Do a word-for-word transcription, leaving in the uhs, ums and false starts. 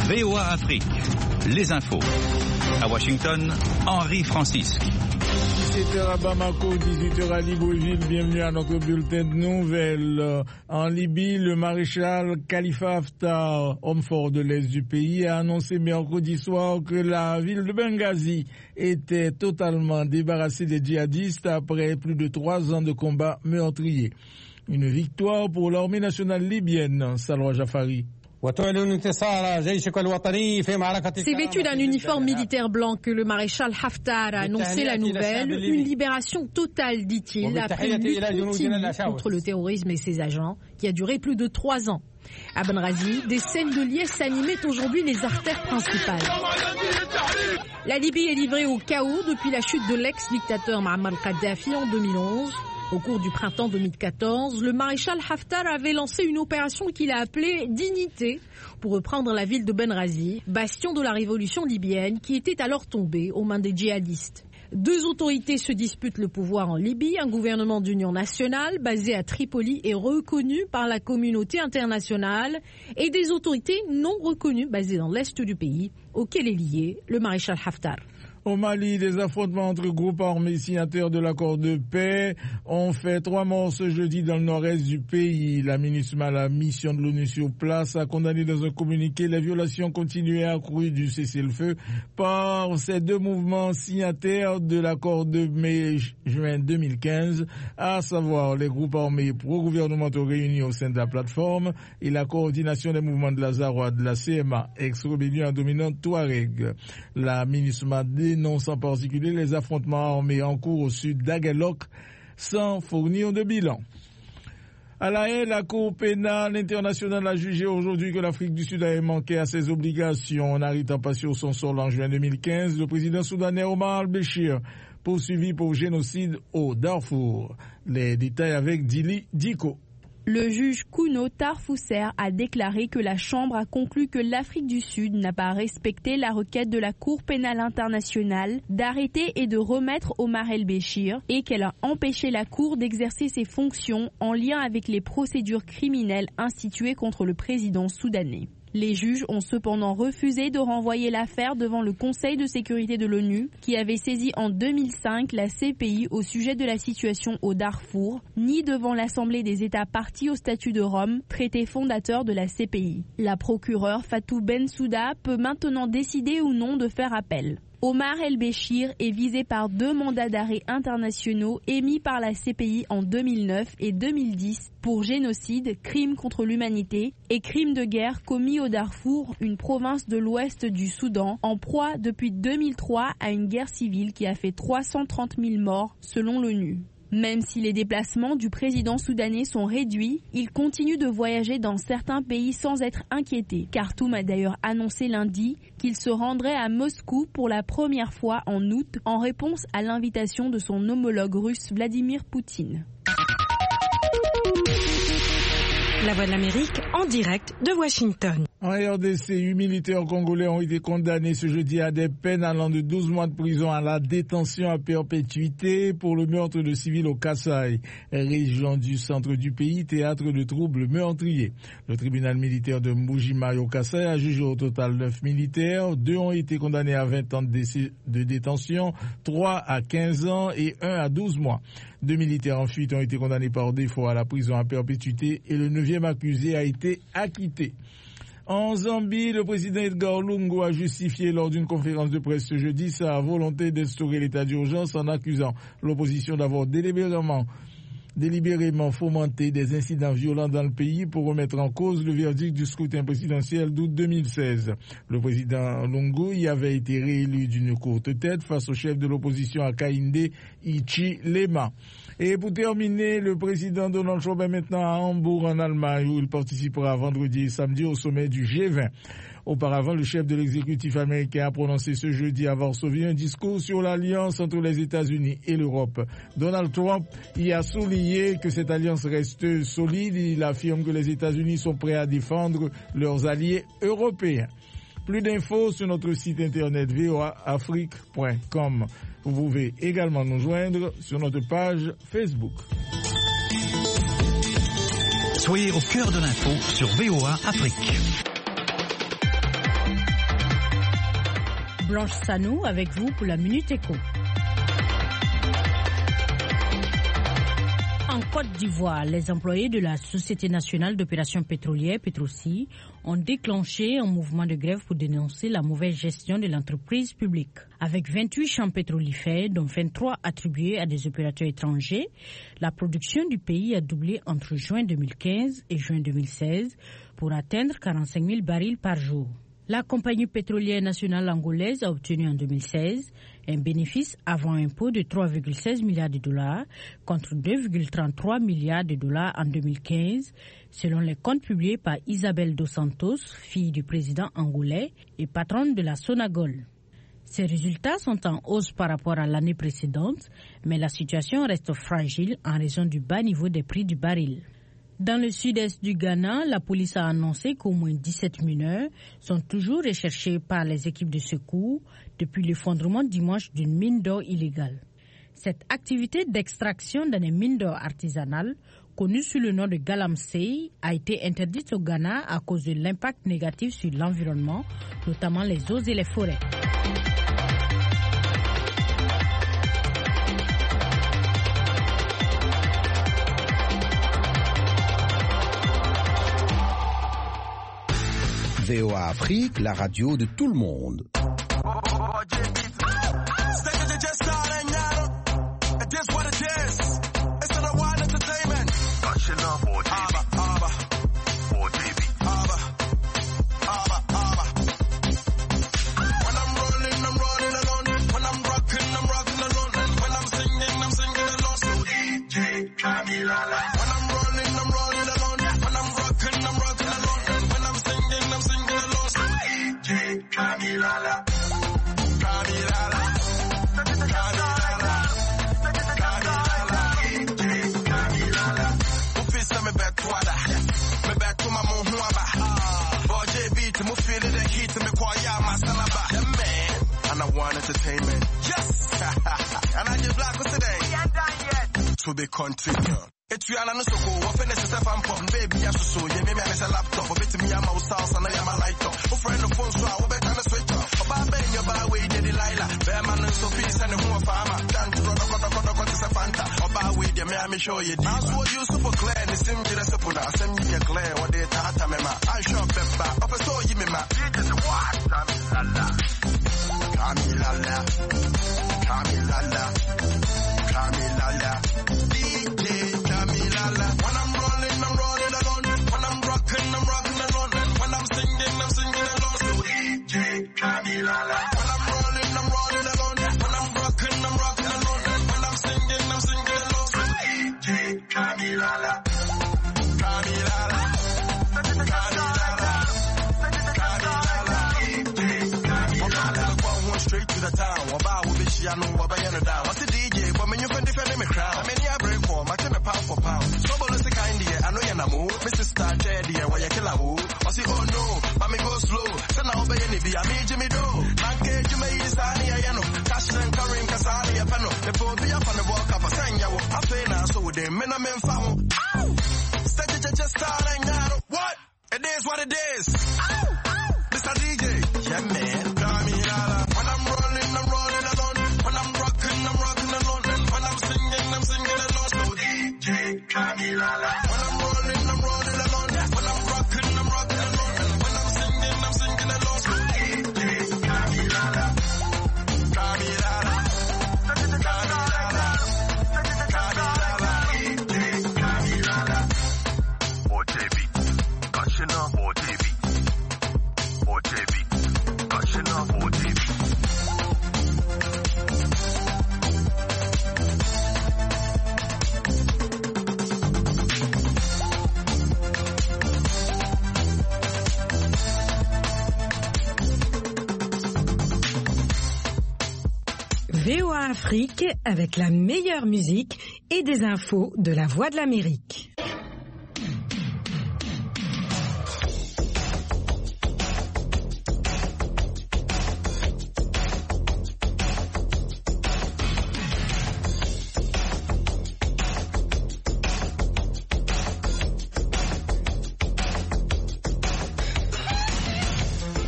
V O A Afrique, les infos. À Washington, Henri Francisque. dix-sept heures à Bamako, dix-huit heures à Libreville. Bienvenue à notre bulletin de nouvelles. En Libye, le maréchal Khalifa Haftar, homme fort de l'Est du pays, a annoncé mercredi soir que la ville de Benghazi était totalement débarrassée des djihadistes après plus de trois ans de combats meurtriers. Une victoire pour l'armée nationale libyenne, Salwa Jafari. C'est vêtu d'un uniforme militaire blanc que le maréchal Haftar a annoncé la nouvelle. Une libération totale, dit-il, après une lutte continue contre le terrorisme et ses agents, qui a duré plus de trois ans. À Benghazi, des scènes de liesse animaient aujourd'hui les artères principales. La Libye est livrée au chaos depuis la chute de l'ex-dictateur Muammar Kadhafi en deux mille onze. Au cours du printemps deux mille quatorze, le maréchal Haftar avait lancé une opération qu'il a appelée « Dignité » pour reprendre la ville de Benghazi, bastion de la révolution libyenne qui était alors tombée aux mains des djihadistes. Deux autorités se disputent le pouvoir en Libye. Un gouvernement d'union nationale basé à Tripoli et reconnu par la communauté internationale et des autorités non reconnues basées dans l'est du pays, auquel est lié le maréchal Haftar. Au Mali, des affrontements entre groupes armés signataires de l'accord de paix ont fait trois morts ce jeudi dans le nord-est du pays. La MINUSMA, la mission de l'ONU sur place, a condamné dans un communiqué les violations continuées et accrues du cessez-le-feu par ces deux mouvements signataires de l'accord de mai-juin deux mille quinze, à savoir les groupes armés pro-gouvernementaux réunis au sein de la plateforme et la coordination des mouvements de la Zaroua, de la C M A, ex-rébellion dominante Touareg. La MINUSMA dénonce en particulier les affrontements armés en cours au sud d'Aguelok sans fournir de bilan. À La Haye, la Cour pénale internationale a jugé aujourd'hui que l'Afrique du Sud avait manqué à ses obligations en arrêtant pas sur son sol en juin deux mille quinze le président soudanais Omar al-Béchir, poursuivi pour génocide au Darfour. Les détails avec Dili Diko. Le juge Kuno Tarfusser a déclaré que la Chambre a conclu que l'Afrique du Sud n'a pas respecté la requête de la Cour pénale internationale d'arrêter et de remettre Omar el-Béchir et qu'elle a empêché la Cour d'exercer ses fonctions en lien avec les procédures criminelles instituées contre le président soudanais. Les juges ont cependant refusé de renvoyer l'affaire devant le Conseil de sécurité de l'ONU, qui avait saisi en deux mille cinq la C P I au sujet de la situation au Darfour, ni devant l'Assemblée des États partis au statut de Rome, traité fondateur de la C P I. La procureure Fatou Bensouda peut maintenant décider ou non de faire appel. Omar el-Béchir est visé par deux mandats d'arrêt internationaux émis par la C P I en deux mille neuf et deux mille dix pour génocide, crime contre l'humanité et crimes de guerre commis au Darfour, une province de l'ouest du Soudan, en proie depuis deux mille trois à une guerre civile qui a fait trois cent trente mille morts selon l'ONU. Même si les déplacements du président soudanais sont réduits, il continue de voyager dans certains pays sans être inquiété. Khartoum a d'ailleurs annoncé lundi qu'il se rendrait à Moscou pour la première fois en août en réponse à l'invitation de son homologue russe Vladimir Poutine. La Voix de l'Amérique en direct de Washington. En R D C, huit militaires congolais ont été condamnés ce jeudi à des peines allant de douze mois de prison à la détention à perpétuité pour le meurtre de civils au Kasaï, région du centre du pays, théâtre de troubles meurtriers. Le tribunal militaire de Mbujimai au Kasaï a jugé au total neuf militaires. Deux ont été condamnés à vingt ans de, dé- de détention, trois à quinze ans et un à douze mois. Deux militaires en fuite ont été condamnés par défaut à la prison à perpétuité et le neuvième accusé a été acquitté. En Zambie, le président Edgar Lungu a justifié lors d'une conférence de presse ce jeudi sa volonté d'instaurer l'état d'urgence en accusant l'opposition d'avoir délibérément, délibérément fomenté des incidents violents dans le pays pour remettre en cause le verdict du scrutin présidentiel d'août deux mille seize. Le président Lungu y avait été réélu d'une courte tête face au chef de l'opposition Hakainde Hichilema. Et pour terminer, le président Donald Trump est maintenant à Hambourg en Allemagne où il participera vendredi et samedi au sommet du G vingt. Auparavant, le chef de l'exécutif américain a prononcé ce jeudi à Varsovie un discours sur l'alliance entre les États-Unis et l'Europe. Donald Trump y a souligné que cette alliance reste solide. Il affirme que les États-Unis sont prêts à défendre leurs alliés européens. Plus d'infos sur notre site internet v o a afrique point com. Vous pouvez également nous joindre sur notre page Facebook. Soyez au cœur de l'info sur V O A Afrique. Blanche Sanou avec vous pour la Minute Éco. En Côte d'Ivoire, les employés de la Société nationale d'opération pétrolière, Petroci, ont déclenché un mouvement de grève pour dénoncer la mauvaise gestion de l'entreprise publique. Avec vingt-huit champs pétrolifères, dont vingt-trois attribués à des opérateurs étrangers, la production du pays a doublé entre juin deux mille quinze et juin deux mille seize pour atteindre quarante-cinq mille barils par jour. La compagnie pétrolière nationale angolaise a obtenu en deux mille seize un bénéfice avant impôt de trois virgule seize milliards de dollars contre deux virgule trente-trois milliards de dollars en deux mille quinze, selon les comptes publiés par Isabel dos Santos, fille du président angolais et patronne de la Sonagol. Ces résultats sont en hausse par rapport à l'année précédente, mais la situation reste fragile en raison du bas niveau des prix du baril. Dans le sud-est du Ghana, la police a annoncé qu'au moins dix-sept mineurs sont toujours recherchés par les équipes de secours depuis l'effondrement dimanche d'une mine d'or illégale. Cette activité d'extraction dans les mines d'or artisanales, connue sous le nom de Galamsey, a été interdite au Ghana à cause de l'impact négatif sur l'environnement, notamment les eaux et les forêts. V O A Afrique, la radio de tout le monde. Entertainment. Yes! And I just black for today. We ain't done yet. To be continued. It's Rihanna no soko. What finish is a fan pop. Baby, I so yeah, maybe I a laptop. But to me, I'm a house and I am a light up. Oh, friend of phone, so I will bet on a switch up. Oh, Baba in your bar, way, Daddy Lila. Bear man and Sophie, send him a farmer. Down to Rock, Rock, Rock, Rock, it's a Fanta. Oh, Baba, wait, yeah, may I show you. I saw you super clear, and the sim to the Sapuna. Send me a glare, what they tata mema. I shop Peppa. Up a so you mema. It is what? Kamilala, Kamilala, Kamilala, D J Kamilala. When I'm rolling, I'm rolling alone. When I'm rocking, I'm rocking alone. When I'm singing, I'm singing alone. So D J Kamilala. When I'm rolling, I'm rolling alone. When I'm rocking, I'm rocking alone. When I'm singing, I'm singing alone. So D J Kamilala, Kamilala, Kamilala. Straight to the town, Waba will be Shiano, Wabayana down. What's the D J? But when you can defend me crowd, I mean, yeah, break for my ten a pound for pound. Trouble is the kind here, I know you're not move. Missus Star Jedi, why you kill a who? I say, oh no, mommy go slow. Send out by any be, I made Jimmy Do. Manke, you made this honey, I know. Cash and Karim Kasari, a panel. The phone be up on the walk up a sang, I will have to now, so they men are men found. Ow! Steady just starting now. What? It is what it is. Ow! Ow! Mister D J, yeah, man. Kamilala. When I'm rolling, I'm rolling alone. When I'm rocking, I'm rocking alone. When I'm singing, I'm singing alone. So D J Kamilala, Kamilala, Kamilala, Kamilala, D J Kamilala. O J B, Kashina, O J B, O J B, Kashina, O J B. V O A Afrique avec la meilleure musique et des infos de la Voix de l'Amérique.